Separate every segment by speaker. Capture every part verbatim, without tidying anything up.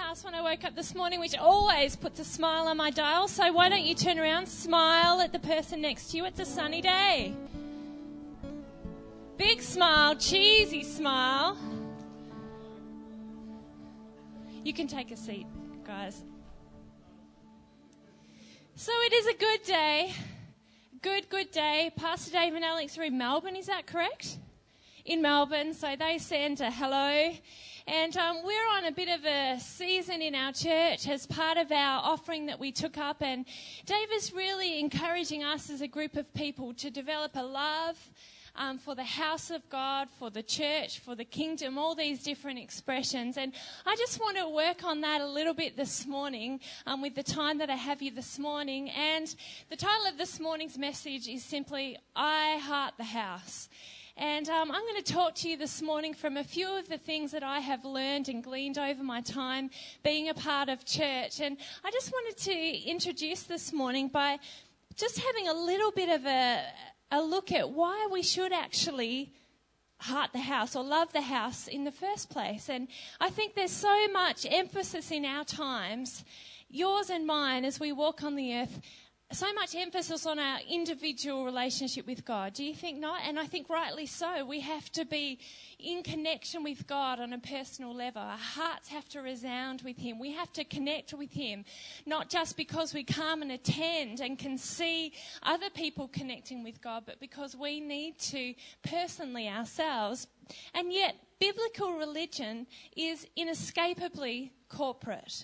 Speaker 1: house when I woke up this morning, which always puts a smile on my dial. So why don't you turn around, smile at the person next to you. It's a sunny day. Big smile, cheesy smile. You can take a seat, guys. So it is a good day. Good, good day. Pastor Dave and Alex are in Melbourne, is that correct? In Melbourne, so they send a hello. And um, we're on a bit of a season in our church as part of our offering that we took up. And Dave is really encouraging us as a group of people to develop a love um, for the house of God, for the church, for the kingdom, all these different expressions. And I just want to work on that a little bit this morning um, with the time that I have you this morning. And the title of this morning's message is simply, I Heart the House. And um, I'm going to talk to you this morning from a few of the things that I have learned and gleaned over my time being a part of church. And I just wanted to introduce this morning by just having a little bit of a, a look at why we should actually heart the house or love the house in the first place. And I think there's so much emphasis in our times, yours and mine, as we walk on the earth, so much emphasis on our individual relationship with God. Do you think not? And I think rightly so. We have to be in connection with God on a personal level. Our hearts have to resound with Him. We have to connect with Him, not just because we come and attend and can see other people connecting with God, but because we need to personally ourselves. And yet, biblical religion is inescapably corporate.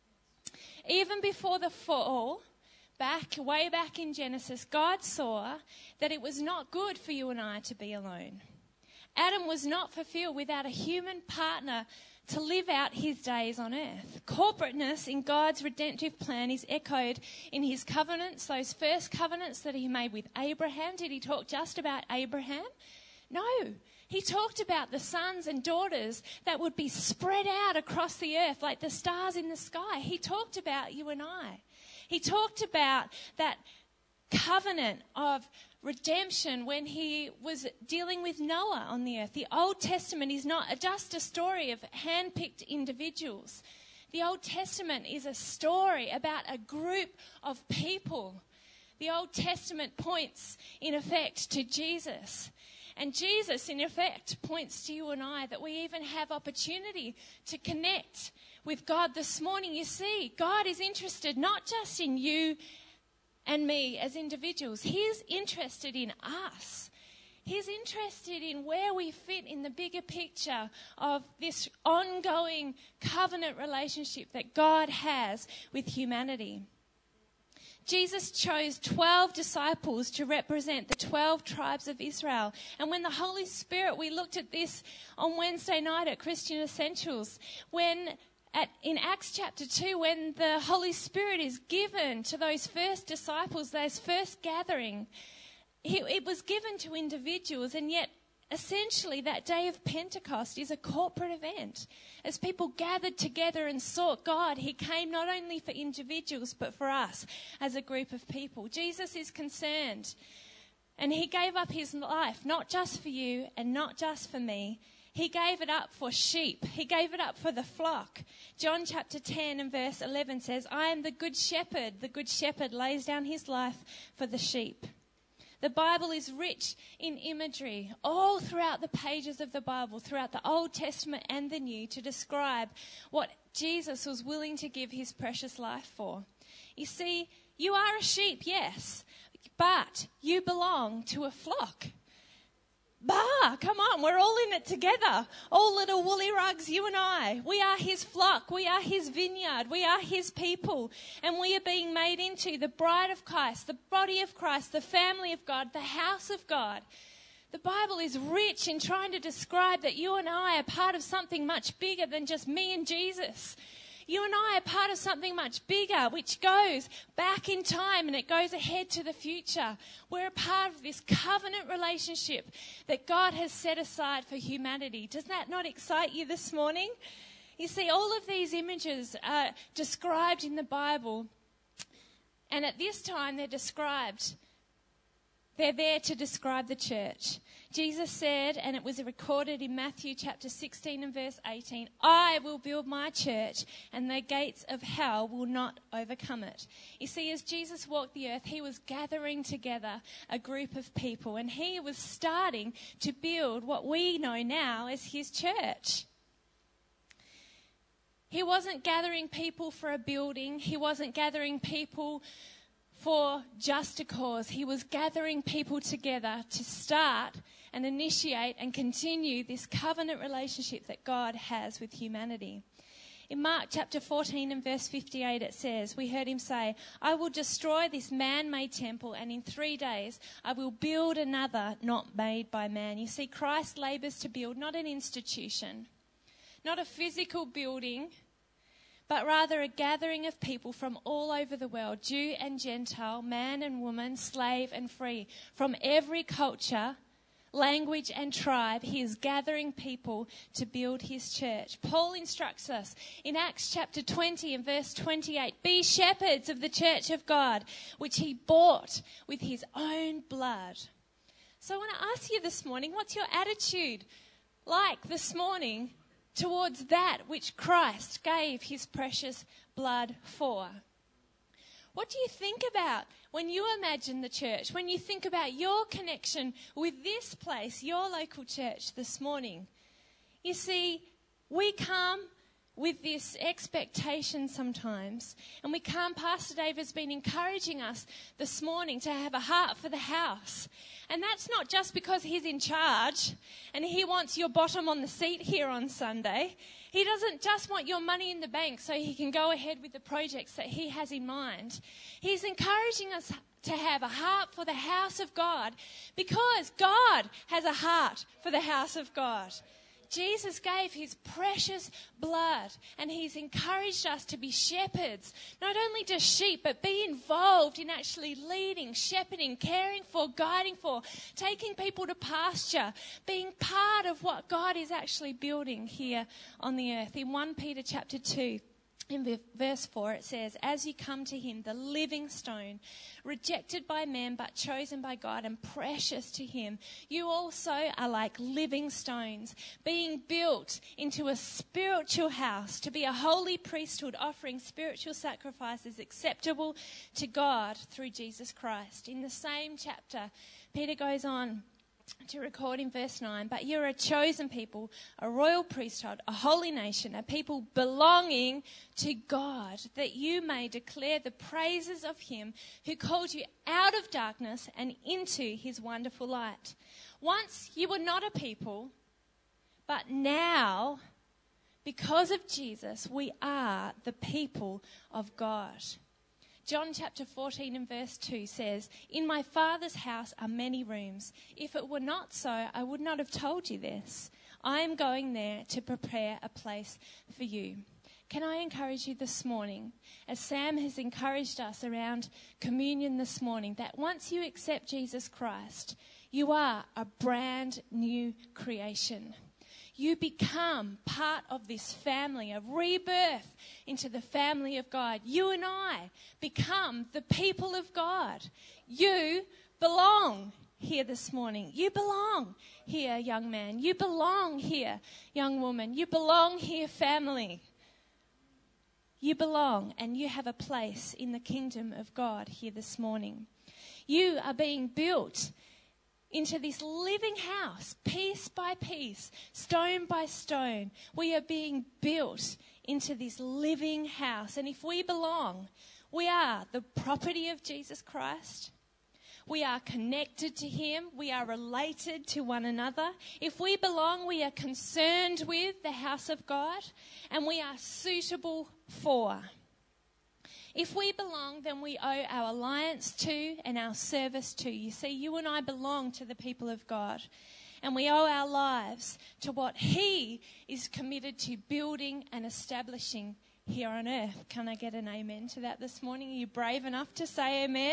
Speaker 1: Even before the fall, Back, way back in Genesis, God saw that it was not good for you and I to be alone. Adam was not fulfilled without a human partner to live out his days on earth. Corporateness in God's redemptive plan is echoed in his covenants, those first covenants that he made with Abraham. Did he talk just about Abraham? No. He talked about the sons and daughters that would be spread out across the earth like the stars in the sky. He talked about you and I. He talked about that covenant of redemption when he was dealing with Noah on the earth. The Old Testament is not just a story of hand-picked individuals. The Old Testament is a story about a group of people. The Old Testament points, in effect, to Jesus. And Jesus, in effect, points to you and I that we even have opportunity to connect with God this morning. You see, God is interested not just in you and me as individuals. He's interested in us. He's interested in where we fit in the bigger picture of this ongoing covenant relationship that God has with humanity. Jesus chose twelve disciples to represent the twelve tribes of Israel. And when the Holy Spirit, we looked at this on Wednesday night at Christian Essentials, when At, in Acts chapter two, when the Holy Spirit is given to those first disciples, those first gathering, he, it was given to individuals, and yet essentially that day of Pentecost is a corporate event. As people gathered together and sought God, he came not only for individuals but for us as a group of people. Jesus is concerned, and he gave up his life not just for you and not just for me. He gave it up for sheep. He gave it up for the flock. John chapter ten and verse eleven says, I am the good shepherd. The good shepherd lays down his life for the sheep. The Bible is rich in imagery all throughout the pages of the Bible, throughout the Old Testament and the New, to describe what Jesus was willing to give his precious life for. You see, you are a sheep, yes, but you belong to a flock. Bah, come on, we're all in it together. All little woolly rugs, you and I. We are his flock. We are his vineyard. We are his people. And we are being made into the bride of Christ, the body of Christ, the family of God, the house of God. The Bible is rich in trying to describe that you and I are part of something much bigger than just me and Jesus. You and I are part of something much bigger, which goes back in time and it goes ahead to the future. We're a part of this covenant relationship that God has set aside for humanity. Does that not excite you this morning? You see, all of these images are described in the Bible, and at this time they're described They're there to describe the church. Jesus said, and it was recorded in Matthew chapter sixteen and verse eighteen, I will build my church and the gates of hell will not overcome it. You see, as Jesus walked the earth, he was gathering together a group of people and he was starting to build what we know now as his church. He wasn't gathering people for a building. He wasn't gathering people for just a cause. He was gathering people together to start and initiate and continue this covenant relationship that God has with humanity. In Mark chapter fourteen and verse fifty-eight it says, we heard him say, I will destroy this man-made temple and in three days I will build another not made by man. You see, Christ labours to build not an institution, not a physical building, but rather a gathering of people from all over the world, Jew and Gentile, man and woman, slave and free, from every culture, language and tribe. He is gathering people to build his church. Paul instructs us in Acts chapter twenty and verse twenty-eight, be shepherds of the church of God, which he bought with his own blood. So I want to ask you this morning, what's your attitude like this morning towards that which Christ gave his precious blood for? What do you think about when you imagine the church, when you think about your connection with this place, your local church this morning? You see, we come with this expectation sometimes, and we come, Pastor Dave has been encouraging us this morning to have a heart for the house. And that's not just because he's in charge and he wants your bottom on the seat here on Sunday. He doesn't just want your money in the bank so he can go ahead with the projects that he has in mind. He's encouraging us to have a heart for the house of God because God has a heart for the house of God. Jesus gave his precious blood and he's encouraged us to be shepherds, not only just sheep, but be involved in actually leading, shepherding, caring for, guiding for, taking people to pasture, being part of what God is actually building here on the earth. In First Peter chapter two, in verse four, it says, as you come to him, the living stone, rejected by man but chosen by God and precious to him, you also are like living stones, being built into a spiritual house to be a holy priesthood, offering spiritual sacrifices acceptable to God through Jesus Christ. In the same chapter, Peter goes on to record in verse nine, but you're a chosen people, a royal priesthood, a holy nation, a people belonging to God, that you may declare the praises of him who called you out of darkness and into his wonderful light. Once you were not a people, but now, because of Jesus, we are the people of God. John chapter fourteen and verse two says, in my Father's house are many rooms. If it were not so, I would not have told you this. I am going there to prepare a place for you. Can I encourage you this morning, as Sam has encouraged us around communion this morning, that once you accept Jesus Christ, you are a brand new creation. You become part of this family, a rebirth into the family of God. You and I become the people of God. You belong here this morning. You belong here, young man. You belong here, young woman. You belong here, family. You belong and you have a place in the kingdom of God here this morning. You are being built into this living house, piece by piece, stone by stone. We are being built into this living house. And if we belong, we are the property of Jesus Christ. We are connected to him. We are related to one another. If we belong, we are concerned with the house of God and we are suitable for. If we belong, then we owe our alliance to and our service to. You see, you and I belong to the people of God. And we owe our lives to what he is committed to building and establishing here on earth. Can I get an amen to that this morning? Are you brave enough to say amen?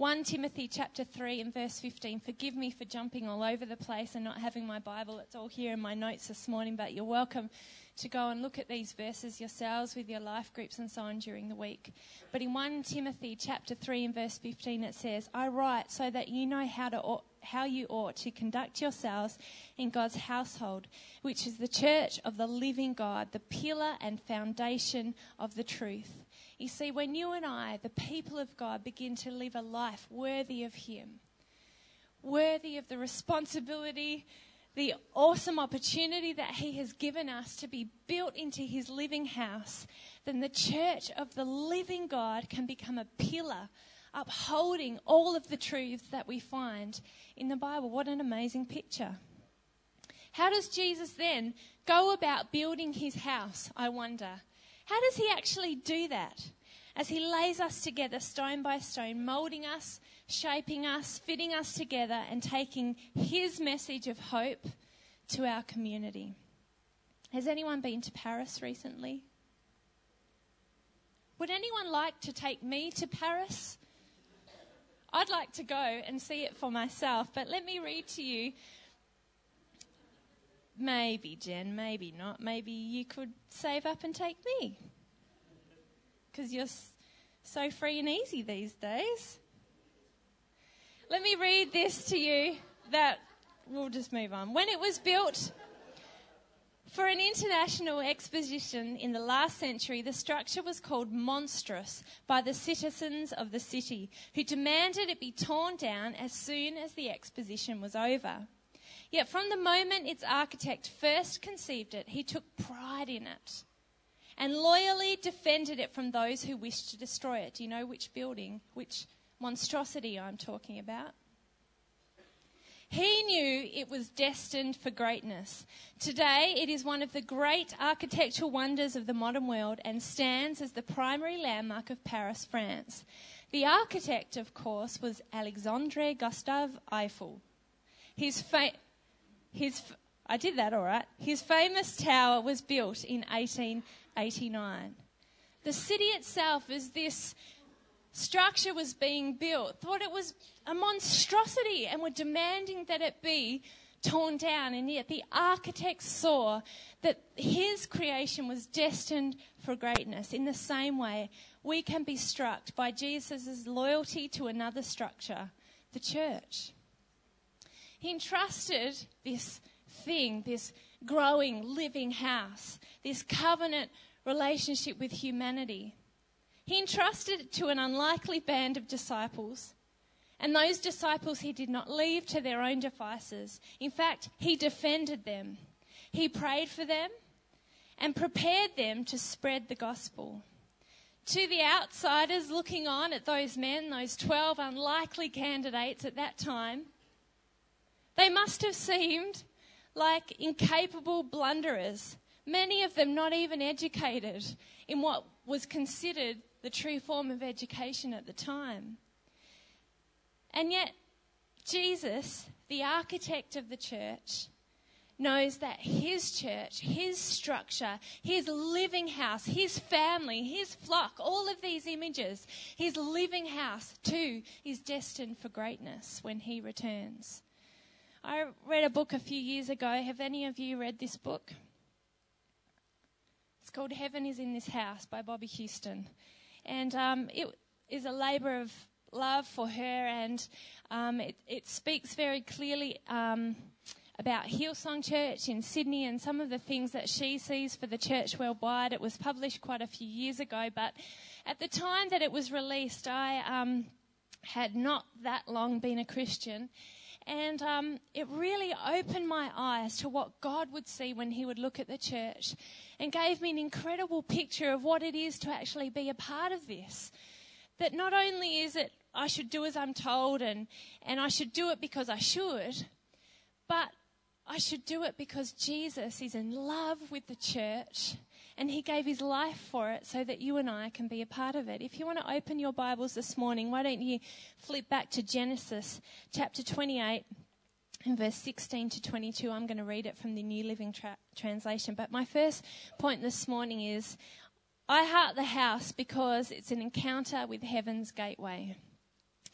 Speaker 1: First Timothy chapter three and verse fifteen. Forgive me for jumping all over the place and not having my Bible. It's all here in my notes this morning, but you're welcome to go and look at these verses yourselves with your life groups and so on during the week. But in First Timothy chapter three and verse fifteen it says, I write so that you know how to how you ought to conduct yourselves in God's household, which is the church of the living God, the pillar and foundation of the truth. You see, when you and I, the people of God, begin to live a life worthy of Him, worthy of the responsibility, the awesome opportunity that He has given us to be built into His living house, then the church of the living God can become a pillar upholding all of the truths that we find in the Bible. What an amazing picture. How does Jesus then go about building His house, I wonder? How does He actually do that? As He lays us together stone by stone, moulding us, shaping us, fitting us together and taking His message of hope to our community. Has anyone been to Paris recently? Would anyone like to take me to Paris? I'd like to go and see it for myself, but let me read to you. Maybe, Jen, maybe not. Maybe you could save up and take me, because you're so free and easy these days. Let me read this to you. That we'll just move on. When it was built for an international exposition in the last century, the structure was called monstrous by the citizens of the city, who demanded it be torn down as soon as the exposition was over. Yet from the moment its architect first conceived it, he took pride in it and loyally defended it from those who wished to destroy it. Do you know which building, which monstrosity I'm talking about? He knew it was destined for greatness. Today, it is one of the great architectural wonders of the modern world and stands as the primary landmark of Paris, France. The architect, of course, was Alexandre Gustave Eiffel. His fa- his I did that all right. His famous tower was built in eighteen eighty-nine. The city itself, as this structure was being built, thought it was a monstrosity and were demanding that it be torn down. And yet the architect saw that his creation was destined for greatness. In the same way, we can be struck by Jesus' loyalty to another structure, the church. He entrusted this thing, this growing, living house, this covenant relationship with humanity. He entrusted it to an unlikely band of disciples, and those disciples he did not leave to their own devices. In fact, he defended them. He prayed for them and prepared them to spread the gospel. To the outsiders looking on at those men, those twelve unlikely candidates at that time, they must have seemed like incapable blunderers, many of them not even educated in what was considered the true form of education at the time. And yet, Jesus, the architect of the church, knows that his church, his structure, his living house, his family, his flock, all of these images, his living house too is destined for greatness when he returns. I read a book a few years ago. Have any of you read this book? It's called Heaven is in This House by Bobby Houston. And um, it is a labour of love for her, and um, it, it speaks very clearly um, about Hillsong Church in Sydney and some of the things that she sees for the church worldwide. It was published quite a few years ago, but at the time that it was released, I um, had not that long been a Christian. And um, it really opened my eyes to what God would see when he would look at the church, and gave me an incredible picture of what it is to actually be a part of this. That not only is it I should do as I'm told and, and I should do it because I should, but I should do it because Jesus is in love with the church and he gave his life for it so that you and I can be a part of it. If you want to open your Bibles this morning, why don't you flip back to Genesis chapter twenty-eight and verse sixteen to twenty-two. I'm going to read it from the New Living Tra- Translation. But my first point this morning is, I heart the house because it's an encounter with heaven's gateway.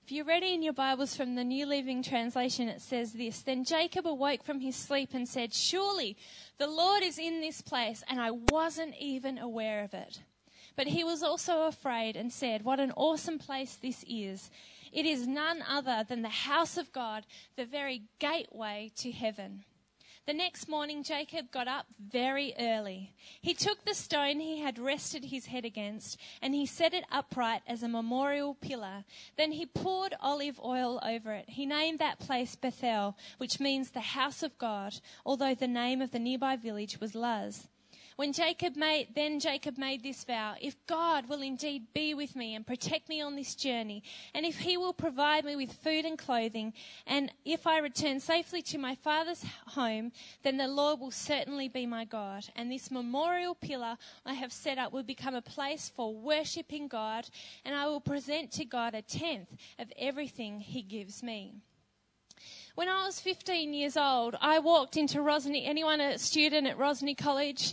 Speaker 1: If you're ready in your Bibles from the New Living Translation, it says this: Then Jacob awoke from his sleep and said, "Surely the Lord is in this place, and I wasn't even aware of it." But he was also afraid and said, "What an awesome place this is. It is none other than the house of God, the very gateway to heaven." The next morning, Jacob got up very early. He took the stone he had rested his head against, and he set it upright as a memorial pillar. Then he poured olive oil over it. He named that place Bethel, which means the house of God, although the name of the nearby village was Luz. When Jacob made, then Jacob made this vow: "If God will indeed be with me and protect me on this journey, and if he will provide me with food and clothing, and if I return safely to my father's home, then the Lord will certainly be my God. And this memorial pillar I have set up will become a place for worshipping God, and I will present to God a tenth of everything he gives me." When I was fifteen years old, I walked into Rosny. Anyone a student at Rosny College?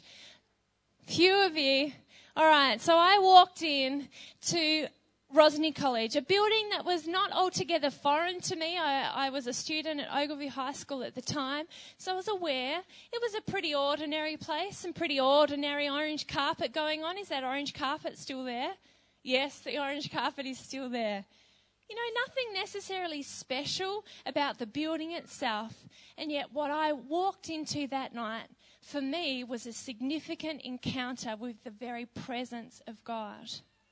Speaker 1: Few of you. All right, so I walked in to Rosny College, a building that was not altogether foreign to me. I, I was a student at Ogilvie High School at the time, so I was aware. It was a pretty ordinary place, some pretty ordinary orange carpet going on. Is that orange carpet still there? Yes, the orange carpet is still there. You know, nothing necessarily special about the building itself, and yet what I walked into that night, for me, was a significant encounter with the very presence of God.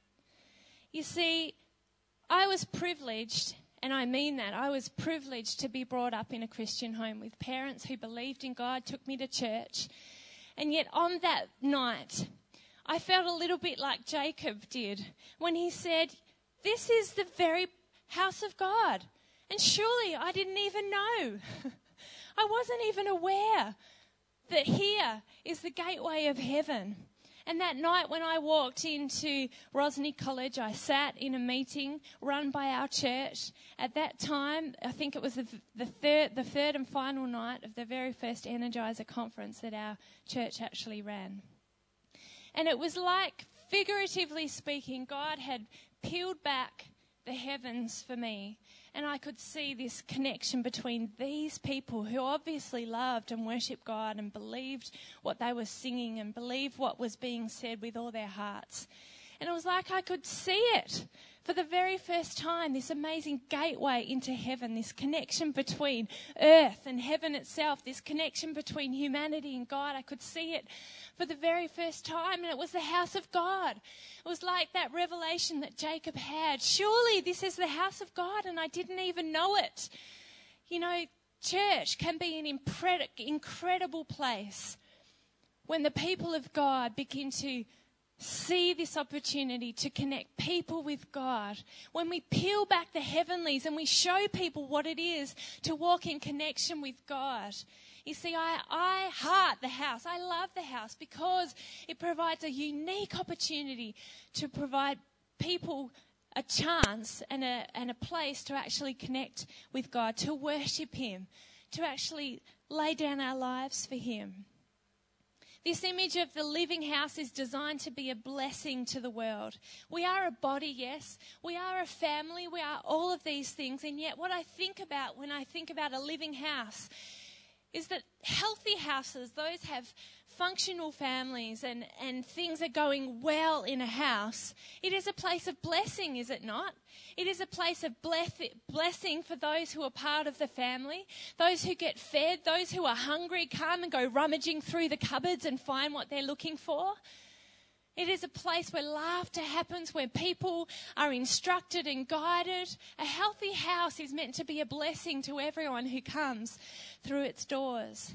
Speaker 1: You see, I was privileged, and I mean that, I was privileged to be brought up in a Christian home with parents who believed in God, took me to church, and yet on that night, I felt a little bit like Jacob did when he said, "This is the very house of God." And surely I didn't even know. I wasn't even aware that here is the gateway of heaven. And that night when I walked into Rosny College, I sat in a meeting run by our church. At that time, I think it was the, the third the third and final night of the very first Energizer conference that our church actually ran. And it was like, figuratively speaking, God had peeled back the heavens for me, and I could see this connection between these people who obviously loved and worshipped God and believed what they were singing and believed what was being said with all their hearts. And it was like I could see it for the very first time, this amazing gateway into heaven, this connection between earth and heaven itself, this connection between humanity and God. I could see it for the very first time, and it was the house of God. It was like that revelation that Jacob had. Surely this is the house of God, and I didn't even know it. You know, church can be an impre- incredible place when the people of God begin to see this opportunity to connect people with God. When we peel back the heavenlies and we show people what it is to walk in connection with God. You see, I, I heart the house. I love the house because it provides a unique opportunity to provide people a chance and a, and a place to actually connect with God, to worship Him, to actually lay down our lives for Him. This image of the living house is designed to be a blessing to the world. We are a body, yes. We are a family. We are all of these things. And yet what I think about when I think about a living house is that healthy houses, those have functional families and, and things are going well in a house. It is a place of blessing, is it not? It is a place of blessing for those who are part of the family, those who get fed, those who are hungry come and go rummaging through the cupboards and find what they're looking for. It is a place where laughter happens, where people are instructed and guided. A healthy house is meant to be a blessing to everyone who comes through its doors.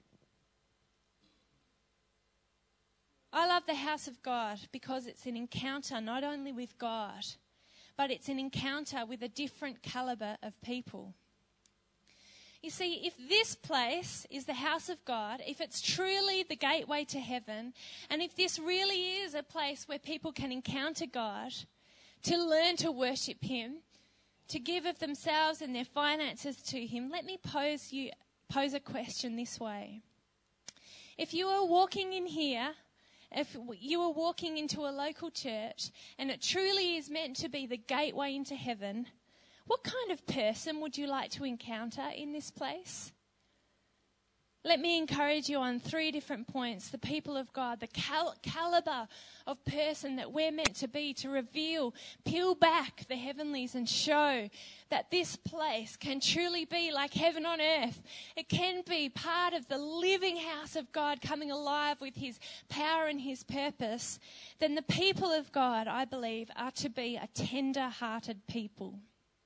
Speaker 1: I love the house of God because it's an encounter not only with God, but it's an encounter with a different caliber of people. You see, if this place is the house of God, if it's truly the gateway to heaven, and if this really is a place where people can encounter God, to learn to worship Him, to give of themselves and their finances to Him, let me pose you pose a question this way. If you are walking in here, if you are walking into a local church, and it truly is meant to be the gateway into heaven, What kind of person would you like to encounter in this place? Let me encourage you on three different points. The people of God, the cal- caliber of person that we're meant to be, to reveal, peel back the heavenlies and show that this place can truly be like heaven on earth. It can be part of the living house of God coming alive with his power and his purpose. Then the people of God, I believe, are to be a tender-hearted people.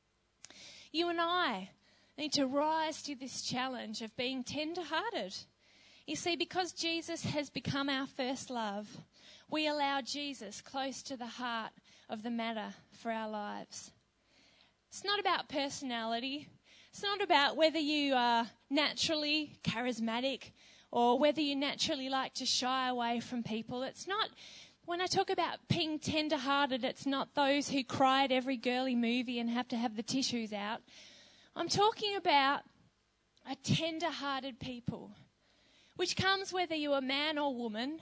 Speaker 1: You and I need to rise to this challenge of being tender-hearted. You see, because Jesus has become our first love, we allow Jesus close to the heart of the matter for our lives. It's not about personality. It's not about whether you are naturally charismatic or whether you naturally like to shy away from people. It's not, when I talk about being tender-hearted, it's not those who cry at every girly movie and have to have the tissues out. I'm talking about a tender-hearted people, which comes whether you're a man or woman,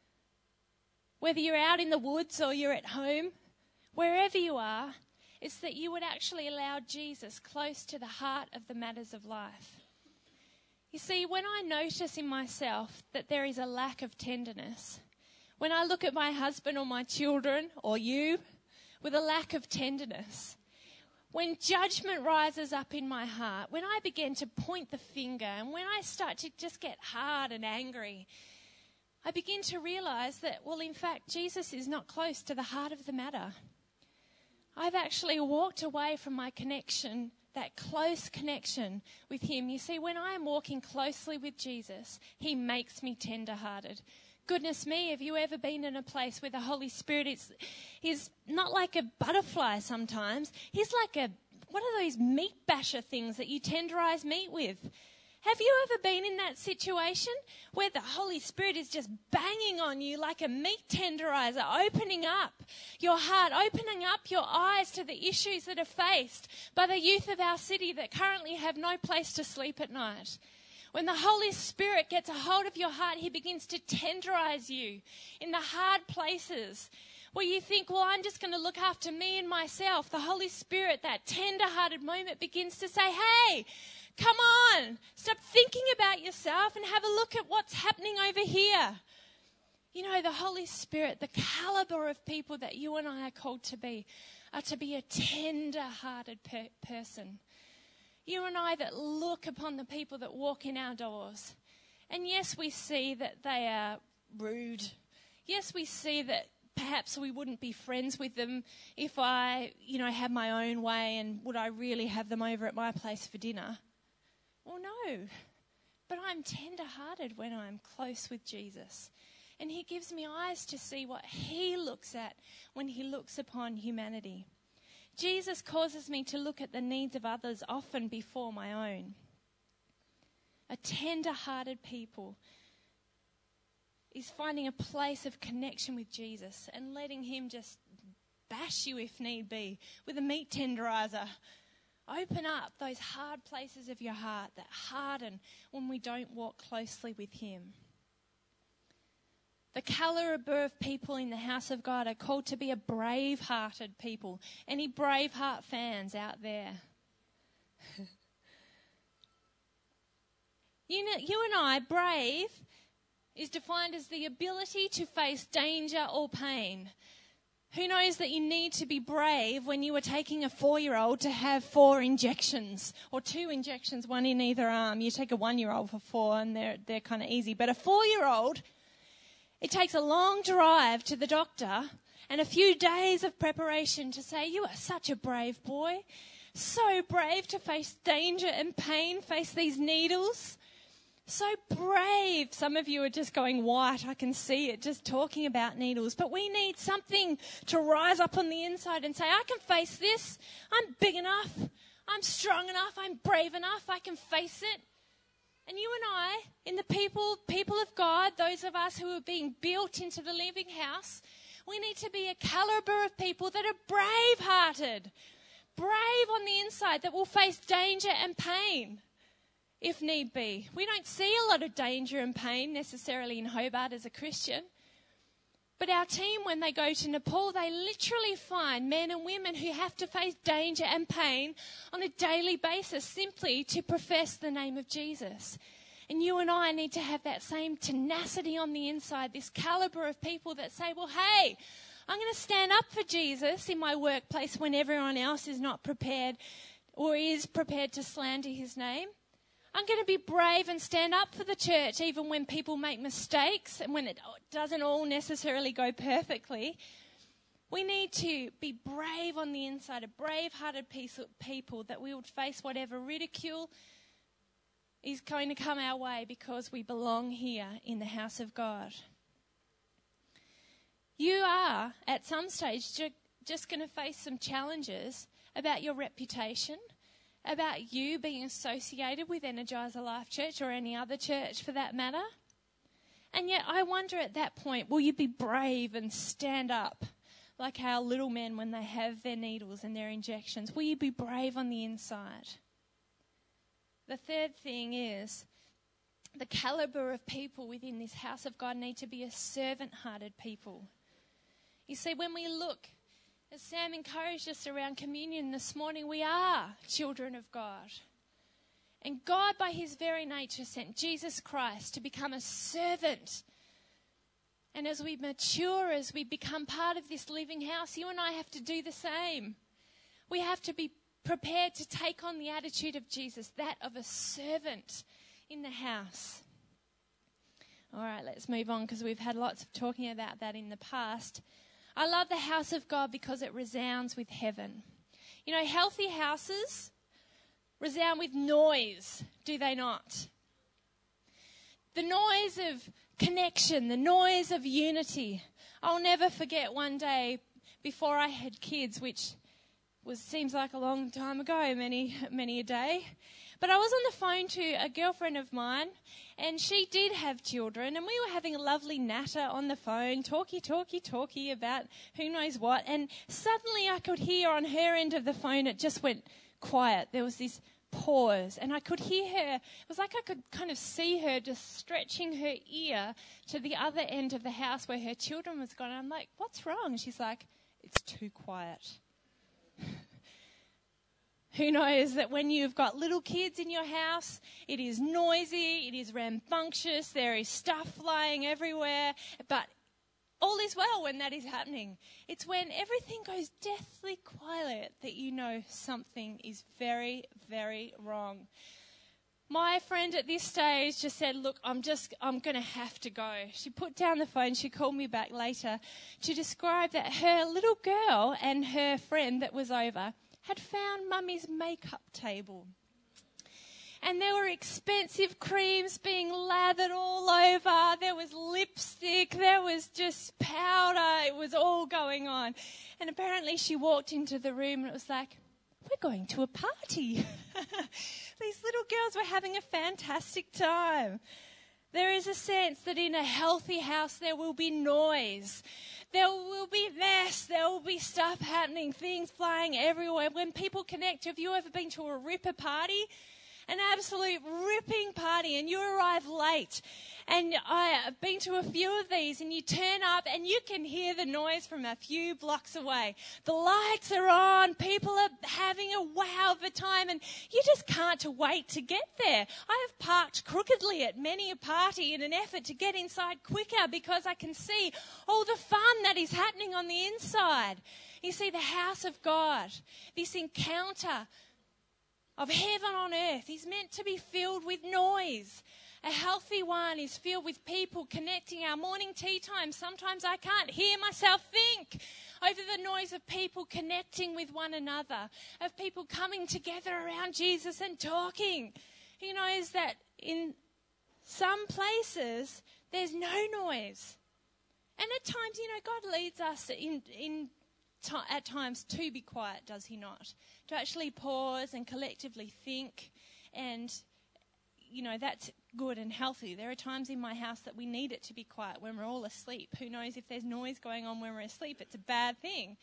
Speaker 1: whether you're out in the woods or you're at home, wherever you are, it's that you would actually allow Jesus close to the heart of the matters of life. You see, when I notice in myself that there is a lack of tenderness, when I look at my husband or my children or you with a lack of tenderness, when judgment rises up in my heart, when I begin to point the finger and when I start to just get hard and angry, I begin to realize that, well, in fact, Jesus is not close to the heart of the matter. I've actually walked away from my connection, that close connection with him. You see, when I am walking closely with Jesus, he makes me tender-hearted. Goodness me, have you ever been in a place where the Holy Spirit is, is not like a butterfly sometimes? He's like a, what are those meat basher things that you tenderize meat with? Have you ever been in that situation where the Holy Spirit is just banging on you like a meat tenderizer, opening up your heart, opening up your eyes to the issues that are faced by the youth of our city that currently have no place to sleep at night? When the Holy Spirit gets a hold of your heart, he begins to tenderize you in the hard places where you think, well, I'm just going to look after me and myself. The Holy Spirit, that tender-hearted moment, begins to say, hey, come on, stop thinking about yourself and have a look at what's happening over here. You know, the Holy Spirit, the caliber of people that you and I are called to be, are to be a tender-hearted per- person. You and I that look upon the people that walk in our doors. And yes, we see that they are rude. Yes, we see that perhaps we wouldn't be friends with them if I, you know, had my own way, and would I really have them over at my place for dinner? Well, no. But I'm tender-hearted when I'm close with Jesus. And he gives me eyes to see what he looks at when he looks upon humanity. Jesus causes me to look at the needs of others often before my own. A tender-hearted people is finding a place of connection with Jesus and letting him just bash you if need be with a meat tenderizer. Open up those hard places of your heart that harden when we don't walk closely with him. The caliber of people in the house of God are called to be a brave-hearted people. Any Braveheart fans out there? you know, you and I, brave is defined as the ability to face danger or pain. Who knows that you need to be brave when you are taking a four-year-old to have four injections or two injections, one in either arm? You take a one-year-old for four and they're, they're kind of easy. But a four-year-old, it takes a long drive to the doctor and a few days of preparation to say, you are such a brave boy, so brave to face danger and pain, face these needles. So brave. Some of you are just going white. I can see it just talking about needles. But we need something to rise up on the inside and say, I can face this. I'm big enough. I'm strong enough. I'm brave enough. I can face it. And you and I, in the people, people of God, those of us who are being built into the living house, we need to be a caliber of people that are brave-hearted, brave on the inside, that will face danger and pain if need be. We don't see a lot of danger and pain necessarily in Hobart as a Christian. But our team, when they go to Nepal, they literally find men and women who have to face danger and pain on a daily basis simply to profess the name of Jesus. And you and I need to have that same tenacity on the inside, this caliber of people that say, well, hey, I'm going to stand up for Jesus in my workplace when everyone else is not prepared or is prepared to slander his name. I'm going to be brave and stand up for the church even when people make mistakes and when it doesn't all necessarily go perfectly. We need to be brave on the inside, a brave-hearted people, that we would face whatever ridicule is going to come our way because we belong here in the house of God. You are, at some stage, ju- just going to face some challenges about your reputation, about you being associated with Energizer Life Church or any other church for that matter. And yet I wonder at that point, will you be brave and stand up like our little men when they have their needles and their injections? Will you be brave on the inside? The third thing is the caliber of people within this house of God need to be a servant-hearted people. You see, when we look, as Sam encouraged us around communion this morning, we are children of God. And God, by his very nature, sent Jesus Christ to become a servant. And as we mature, as we become part of this living house, you and I have to do the same. We have to be prepared to take on the attitude of Jesus, that of a servant in the house. All right, let's move on because we've had lots of talking about that in the past. I love the house of God because it resounds with heaven. You know, healthy houses resound with noise, do they not? The noise of connection, the noise of unity. I'll never forget one day before I had kids, which was seems like a long time ago, many, many a day. But I was on the phone to a girlfriend of mine, and she did have children, and we were having a lovely natter on the phone, talky, talky, talky about who knows what, and suddenly I could hear on her end of the phone, it just went quiet. There was this pause, and I could hear her. It was like I could kind of see her just stretching her ear to the other end of the house where her children was gone. And I'm like, what's wrong? And she's like, it's too quiet. Who knows that when you've got little kids in your house, it is noisy, it is rambunctious, there is stuff flying everywhere, but all is well when that is happening. It's when everything goes deathly quiet that you know something is very, very wrong. My friend at this stage just said, look, I'm just, I'm going to have to go. She put down the phone. She called me back later to describe that her little girl and her friend that was over had found Mummy's makeup table. And there were expensive creams being lathered all over. There was lipstick. There was just powder. It was all going on. And apparently she walked into the room and it was like, we're going to a party. These little girls were having a fantastic time. There is a sense that in a healthy house there will be noise. There will be mess. There will be stuff happening, things flying everywhere. When people connect, have you ever been to a ripper party? An absolute ripping party, and you arrive late. And I've been to a few of these, and you turn up and you can hear the noise from a few blocks away. The lights are on, people are having a wow of a time, and you just can't wait to get there. I have parked crookedly at many a party in an effort to get inside quicker because I can see all the fun that is happening on the inside. You see, the house of God, this encounter of heaven on earth is meant to be filled with noise. A healthy one is filled with people connecting. Our morning tea time, sometimes I can't hear myself think over the noise of people connecting with one another, of people coming together around Jesus and talking. He knows that in some places there's no noise. And at times, you know, God leads us in in at times to be quiet, does he not? To actually pause and collectively think, and, you know, that's good and healthy. There are times in my house that we need it to be quiet when we're all asleep. Who knows if there's noise going on when we're asleep? It's a bad thing.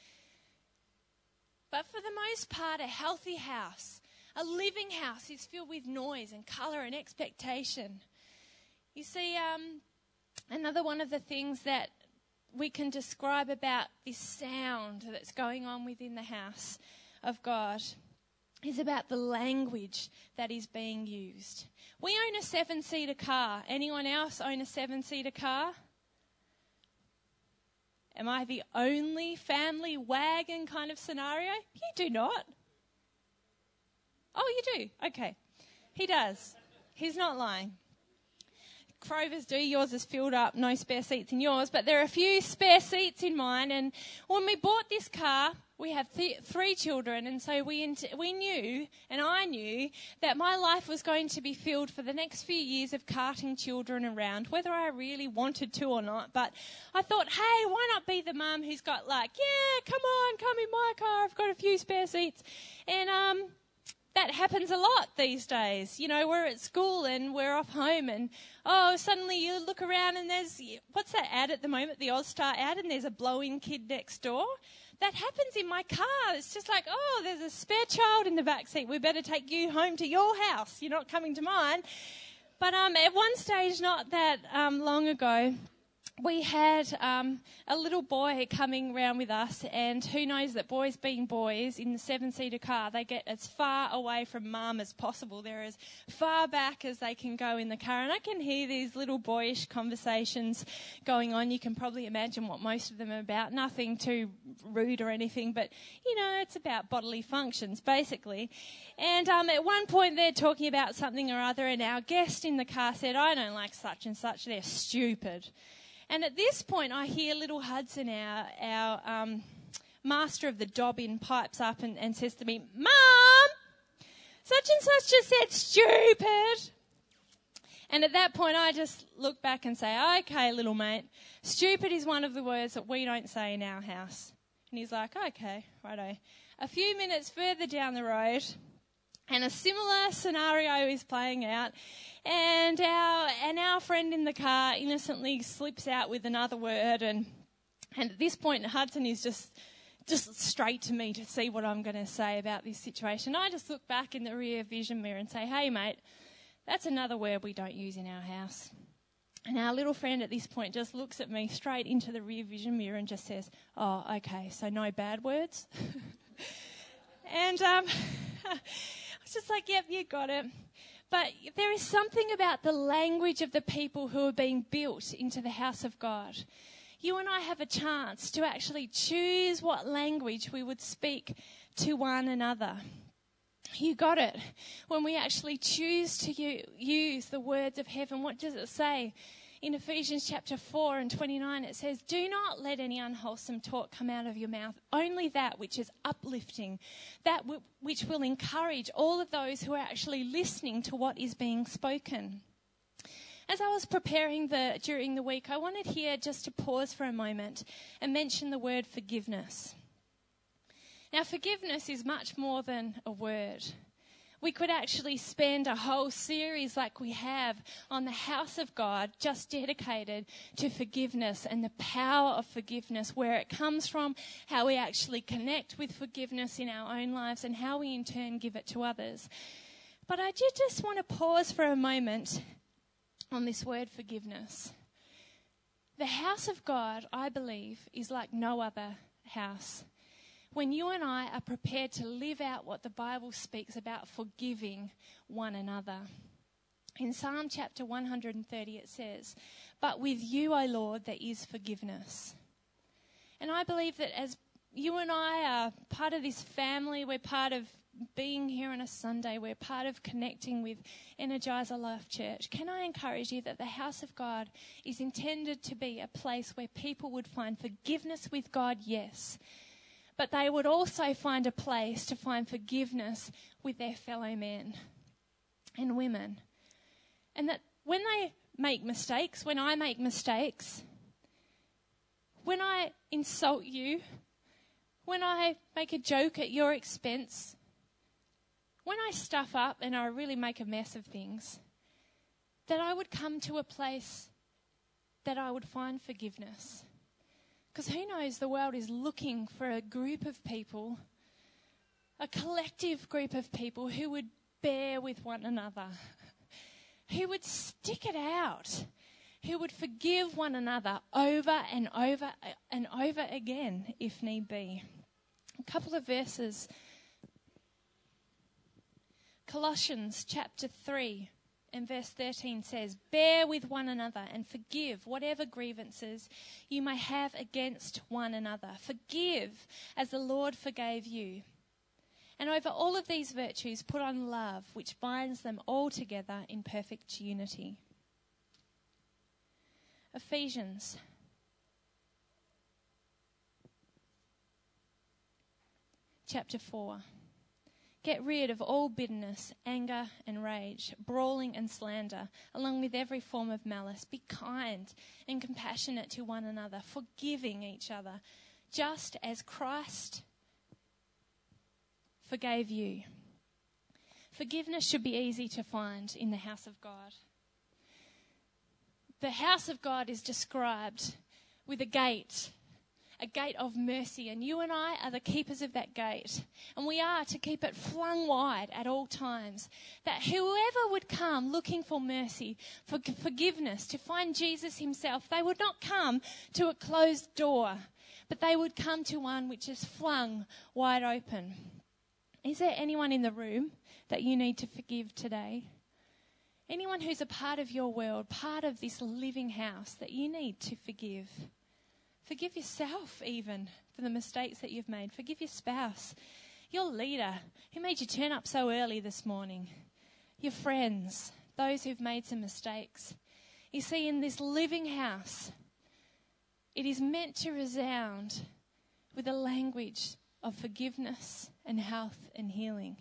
Speaker 1: But for the most part, a healthy house, a living house, is filled with noise and colour and expectation. You see, um, another one of the things that we can describe about this sound that's going on within the house of God is about the language that is being used. We own a seven-seater car. Anyone else own a seven-seater car? Am I the only family wagon kind of scenario? You do not. Oh, you do? Okay. He does. He's not lying. Crovers do. Yours is filled up. No spare seats in yours. But there are a few spare seats in mine. And when we bought this car, we have th- three children. And so we int- we knew, and I knew, that my life was going to be filled for the next few years of carting children around, whether I really wanted to or not. But I thought, hey, why not be the mum who's got like, yeah, come on, come in my car. I've got a few spare seats. And, um... that happens a lot these days. You know, we're at school and we're off home and, oh, suddenly you look around and there's, what's that ad at the moment, the Ozstar ad, and there's a blow-in kid next door. That happens in my car. It's just like, oh, there's a spare child in the back seat. We better take you home to your house. You're not coming to mine. But um, at one stage, not that um, long ago, we had um, a little boy coming round with us, and who knows that boys being boys in the seven-seater car, they get as far away from mum as possible. They're as far back as they can go in the car, and I can hear these little boyish conversations going on. You can probably imagine what most of them are about. Nothing too rude or anything, but, you know, it's about bodily functions, basically. And um, at one point they're talking about something or other, and our guest in the car said, I don't like such and such, they're stupid. And at this point, I hear little Hudson, our, our um, master of the Dobbin, pipes up and, and says to me, Mum, such and such just said stupid. And at that point, I just look back and say, okay, little mate, stupid is one of the words that we don't say in our house. And he's like, okay, righto. A few minutes further down the road, and a similar scenario is playing out, and our and our friend in the car innocently slips out with another word, and and at this point Hudson is just just straight to me to see what I'm going to say about this situation. I just look back in the rear vision mirror and say, hey mate, that's another word we don't use in our house. And our little friend at this point just looks at me straight into the rear vision mirror and just says, oh, okay, so no bad words? and um I was just like, yep, you got it. But there is something about the language of the people who are being built into the house of God. You and I have a chance to actually choose what language we would speak to one another. You got it. When we actually choose to u- use the words of heaven, what does it say? In Ephesians chapter four and twenty-nine, it says, do not let any unwholesome talk come out of your mouth, only that which is uplifting, that w- which will encourage all of those who are actually listening to what is being spoken. As I was preparing the during the week, I wanted here just to pause for a moment and mention the word forgiveness. Now, forgiveness is much more than a word. We could actually spend a whole series like we have on the house of God just dedicated to forgiveness and the power of forgiveness, where it comes from, how we actually connect with forgiveness in our own lives and how we in turn give it to others. But I did just want to pause for a moment on this word forgiveness. The house of God, I believe, is like no other house. When you and I are prepared to live out what the Bible speaks about forgiving one another. In Psalm chapter one hundred thirty it says, but with you, O Lord, there is forgiveness. And I believe that as you and I are part of this family, we're part of being here on a Sunday, we're part of connecting with Energizer Life Church. Can I encourage you that the house of God is intended to be a place where people would find forgiveness with God, yes, but they would also find a place to find forgiveness with their fellow men and women. And that when they make mistakes, when I make mistakes, when I insult you, when I make a joke at your expense, when I stuff up and I really make a mess of things, that I would come to a place that I would find forgiveness. Because who knows, the world is looking for a group of people, a collective group of people who would bear with one another, who would stick it out, who would forgive one another over and over and over again if need be. A couple of verses. Colossians chapter three and verse thirteen says, "Bear with one another and forgive whatever grievances you may have against one another. Forgive as the Lord forgave you. And over all of these virtues put on love, which binds them all together in perfect unity." Ephesians chapter four. "Get rid of all bitterness, anger and rage, brawling and slander, along with every form of malice. Be kind and compassionate to one another, forgiving each other, just as Christ forgave you." Forgiveness should be easy to find in the house of God. The house of God is described with a gate, a gate of mercy, and you and I are the keepers of that gate, and we are to keep it flung wide at all times, that whoever would come looking for mercy, for forgiveness, to find Jesus himself, they would not come to a closed door, but they would come to one which is flung wide open. Is there anyone in the room that you need to forgive today? Anyone who's a part of your world, part of this living house that you need to forgive? Forgive yourself even for the mistakes that you've made. Forgive your spouse, your leader who made you turn up so early this morning, your friends, those who've made some mistakes. You see, in this living house, it is meant to resound with a language of forgiveness and health and healing.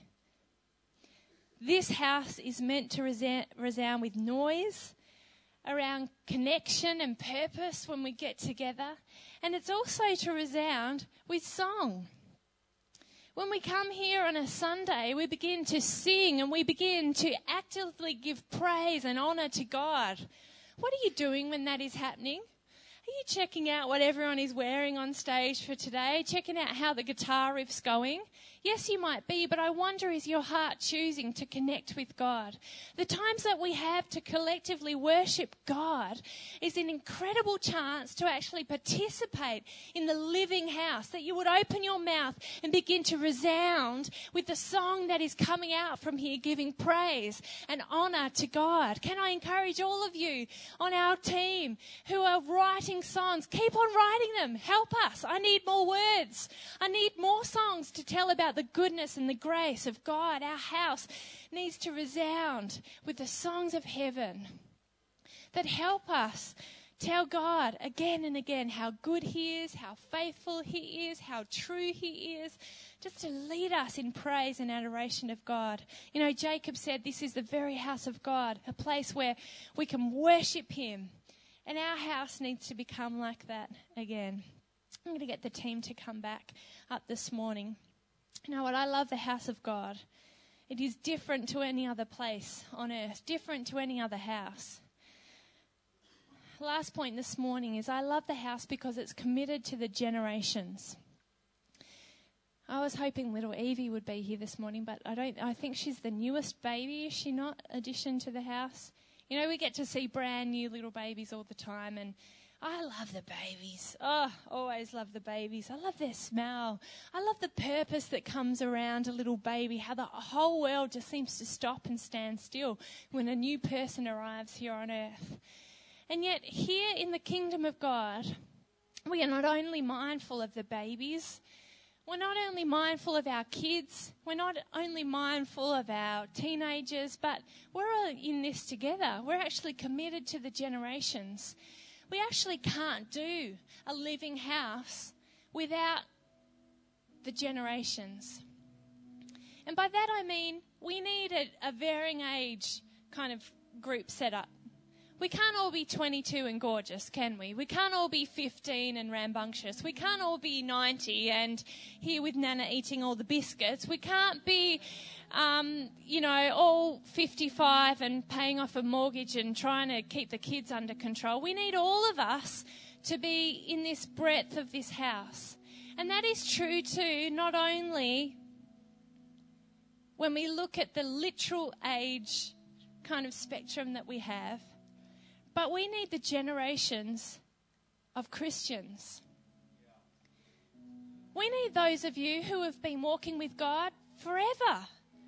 Speaker 1: This house is meant to resound with noise around connection and purpose when we get together. And it's also to resound with song. When we come here on a Sunday, we begin to sing and we begin to actively give praise and honour to God. What are you doing when that is happening? Are you checking out what everyone is wearing on stage for today? Checking out how the guitar riff's going? Yes, you might be, but I wonder, is your heart choosing to connect with God? The times that we have to collectively worship God is an incredible chance to actually participate in the living house, that you would open your mouth and begin to resound with the song that is coming out from here, giving praise and honour to God. Can I encourage all of you on our team who are writing songs, keep on writing them. Help us. I need more words. I need more songs to tell about the goodness and the grace of God. Our house needs to resound with the songs of heaven that help us tell God again and again how good he is, how faithful he is, how true he is, just to lead us in praise and adoration of God. You know, Jacob said this is the very house of God, a place where we can worship him. And our house needs to become like that again. I'm going to get the team to come back up this morning. You know what? I love the house of God. It is different to any other place on earth, different to any other house. Last point this morning is I love the house because it's committed to the generations. I was hoping little Evie would be here this morning, but I don't. I think she's the newest baby, is she not? Addition to the house. You know, we get to see brand new little babies all the time, and I love the babies. Oh, always love the babies. I love their smell. I love the purpose that comes around a little baby, how the whole world just seems to stop and stand still when a new person arrives here on earth. And yet, here in the kingdom of God, we are not only mindful of the babies, we're not only mindful of our kids, we're not only mindful of our teenagers, but we're all in this together. We're actually committed to the generations. We actually can't do a living house without the generations. And by that I mean we need a, a varying age kind of group set up. We can't all be twenty-two and gorgeous, can we? We can't all be fifteen and rambunctious. We can't all be ninety and here with Nana eating all the biscuits. We can't be, um, you know, all fifty-five and paying off a mortgage and trying to keep the kids under control. We need all of us to be in this breadth of this house. And that is true too, not only when we look at the literal age kind of spectrum that we have, But we need the generations of Christians. We need those of you who have been walking with God forever.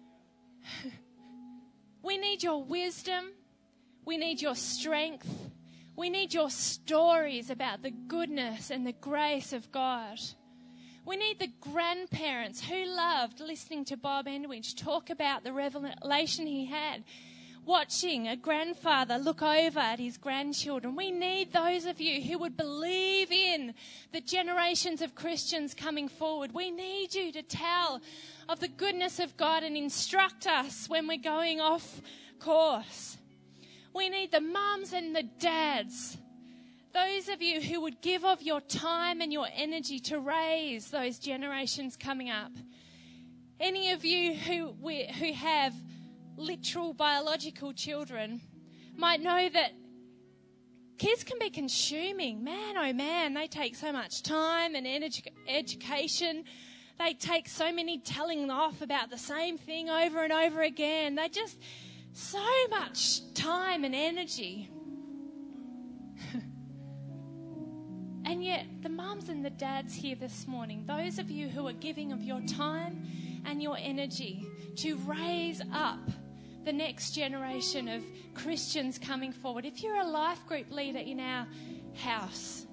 Speaker 1: We need your wisdom. We need your strength. We need your stories about the goodness and the grace of God. We need the grandparents who loved listening to Bob Endwich talk about the revelation he had, watching a grandfather look over at his grandchildren. We need those of you who would believe in the generations of Christians coming forward. We need you to tell of the goodness of God and instruct us when we're going off course. We need the mums and the dads, those of you who would give of your time and your energy to raise those generations coming up. Any of you who we, who have literal biological children might know that kids can be consuming. Man, oh man, they take so much time and edu- education. They take so many telling off about the same thing over and over again. They just... so much time and energy. And yet, the mums and the dads here this morning, those of you who are giving of your time and your energy to raise up the next generation of Christians coming forward. If you're a life group leader in our house,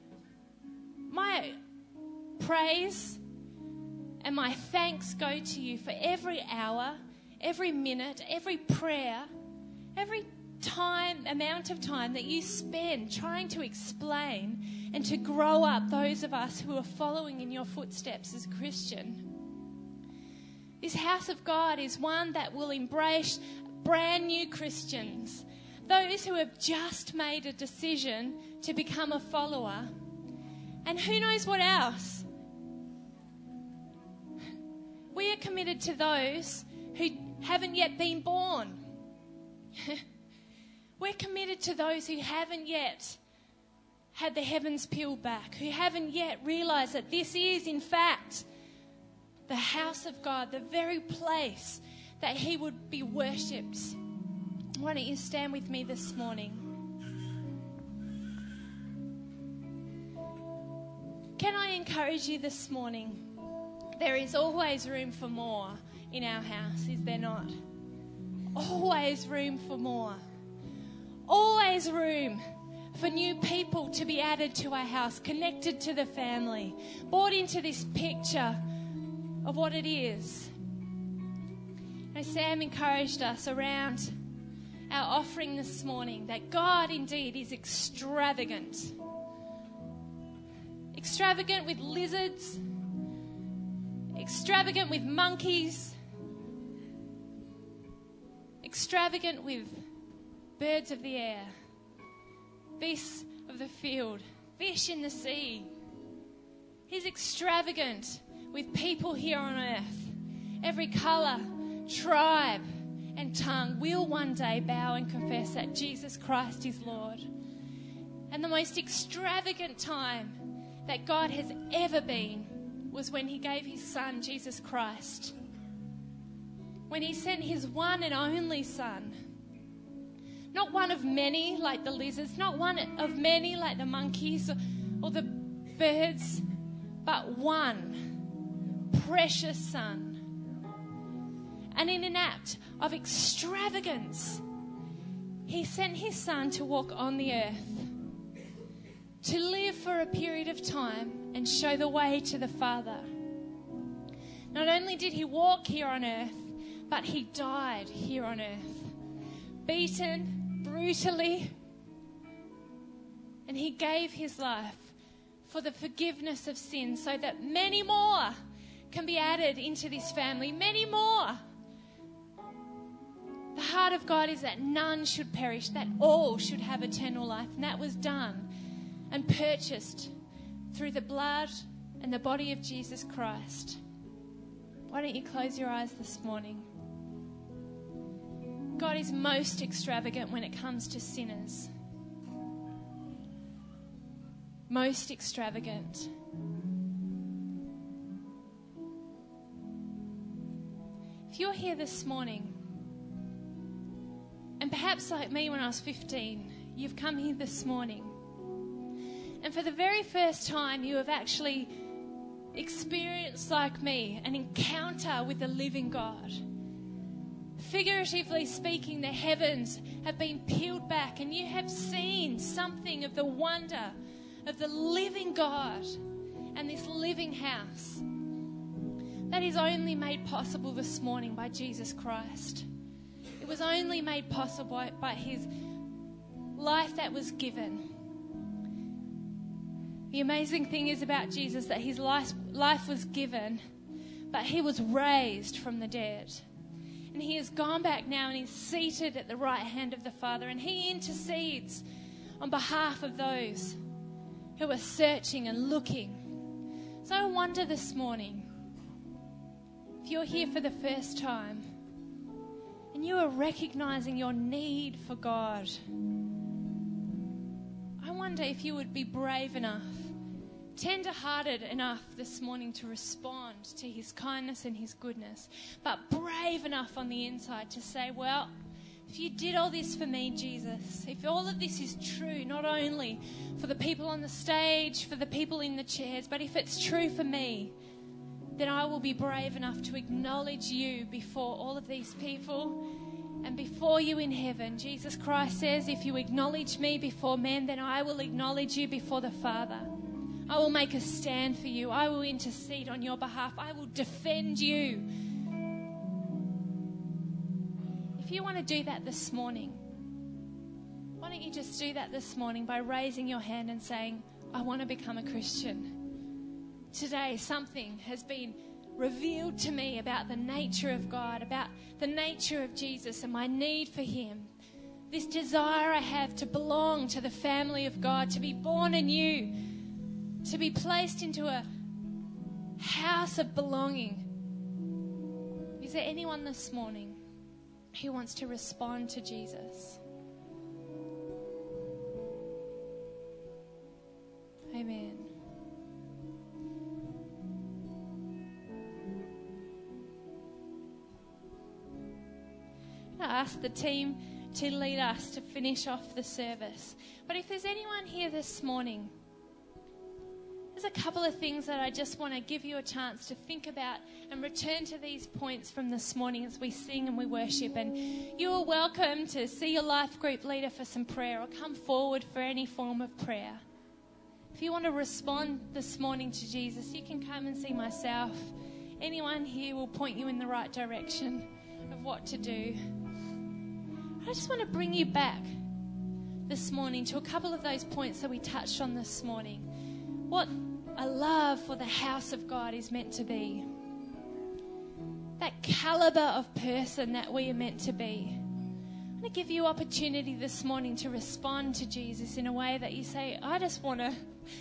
Speaker 1: my praise and my thanks go to you for every hour, every minute, every prayer, every time, amount of time that you spend trying to explain and to grow up those of us who are following in your footsteps as a Christian. This house of God is one that will embrace brand new Christians, those who have just made a decision to become a follower, and who knows what else. We are committed to those who haven't yet been born. We're committed to those who haven't yet had the heavens peeled back, who haven't yet realised that this is, in fact, the house of God, the very place that He would be worshipped. Why don't you stand with me this morning? Can I encourage you this morning? There is always room for more in our house, is there not? Always room for more. Always room for new people to be added to our house, connected to the family, brought into this picture of what it is. Now, Sam encouraged us around our offering this morning that God indeed is extravagant. Extravagant with lizards, extravagant with monkeys, extravagant with birds of the air, beasts of the field, fish in the sea. He's extravagant with people here on earth. Every colour, tribe and tongue will one day bow and confess that Jesus Christ is Lord. And the most extravagant time that God has ever been was when He gave His Son, Jesus Christ. When He sent His one and only Son. Not one of many like the lizards, not one of many like the monkeys or, or the birds, but one precious Son. And in an act of extravagance, He sent His Son to walk on the earth, to live for a period of time and show the way to the Father. Not only did He walk here on earth, but He died here on earth, beaten brutally, and He gave His life for the forgiveness of sins so that many more can be added into this family, many more. The heart of God is that none should perish, that all should have eternal life, and that was done and purchased through the blood and the body of Jesus Christ. Why don't you close your eyes this morning? God is most extravagant when it comes to sinners. Most extravagant. If you're here this morning, and perhaps like me when I was fifteen, you've come here this morning, and for the very first time you have actually experienced, like me, an encounter with the living God. Figuratively speaking, the heavens have been peeled back and you have seen something of the wonder of the living God and this living house that is only made possible this morning by Jesus Christ. It was only made possible by, by his life that was given. The amazing thing is about Jesus that his life, life was given, but he was raised from the dead. And he has gone back now and he's seated at the right hand of the Father, and he intercedes on behalf of those who are searching and looking. So I wonder this morning, if you're here for the first time and you are recognizing your need for God, I wonder if you would be brave enough, tender-hearted enough this morning to respond to his kindness and his goodness, but brave enough on the inside to say, well, if you did all this for me, Jesus, if all of this is true, not only for the people on the stage, for the people in the chairs, but if it's true for me, then I will be brave enough to acknowledge you before all of these people and before you in heaven. Jesus Christ says, if you acknowledge me before men, then I will acknowledge you before the Father. I will make a stand for you. I will intercede on your behalf. I will defend you. If you want to do that this morning, why don't you just do that this morning by raising your hand and saying, I want to become a Christian. Today, something has been revealed to me about the nature of God, about the nature of Jesus and my need for him. This desire I have to belong to the family of God, to be born anew, to be placed into a house of belonging. Is there anyone this morning who wants to respond to Jesus? Amen. I ask the team to lead us to finish off the service. But if there's anyone here this morning, there's a couple of things that I just want to give you a chance to think about and return to these points from this morning as we sing and we worship. And you are welcome to see your life group leader for some prayer or come forward for any form of prayer. If you want to respond this morning to Jesus, you can come and see myself. Anyone here will point you in the right direction of what to do. I just want to bring you back this morning to a couple of those points that we touched on this morning. What a love for the house of God is meant to be. That caliber of person that we are meant to be. I'm going to give you opportunity this morning to respond to Jesus in a way that you say, I just want to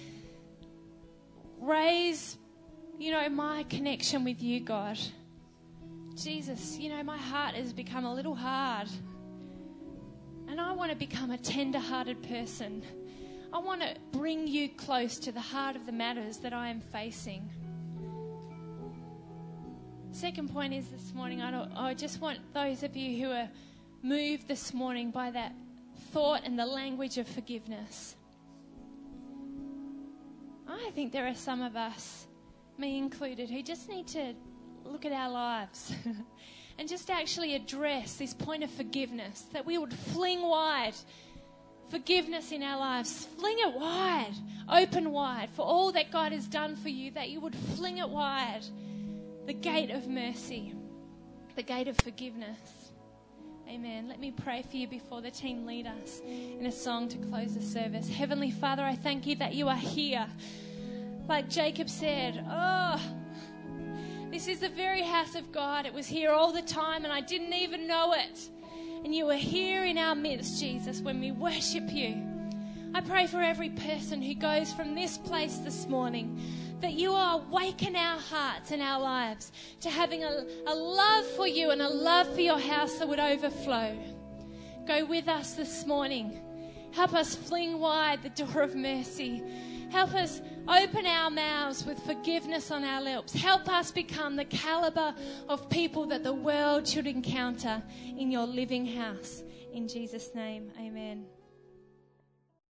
Speaker 1: raise, you know, my connection with you, God. Jesus, you know, my heart has become a little hard. And I want to become a tender-hearted person. I want to bring you close to the heart of the matters that I am facing. Second point is this morning, I, don't, I just want those of you who are moved this morning by that thought and the language of forgiveness. I think there are some of us, me included, who just need to look at our lives and just actually address this point of forgiveness, that we would fling wide forgiveness in our lives. Fling it wide, open wide for all that God has done for you, that you would fling it wide. The gate of mercy, the gate of forgiveness. Amen. Let me pray for you before the team lead us in a song to close the service. Heavenly Father, I thank you that you are here. Like Jacob said, oh, this is the very house of God. It was here all the time and I didn't even know it. And you are here in our midst, Jesus, when we worship you. I pray for every person who goes from this place this morning, that you will awaken our hearts and our lives to having a, a love for you and a love for your house that would overflow. Go with us this morning. Help us fling wide the door of mercy. Help us open our mouths with forgiveness on our lips. Help us become the caliber of people that the world should encounter in your living house. In Jesus' name, amen.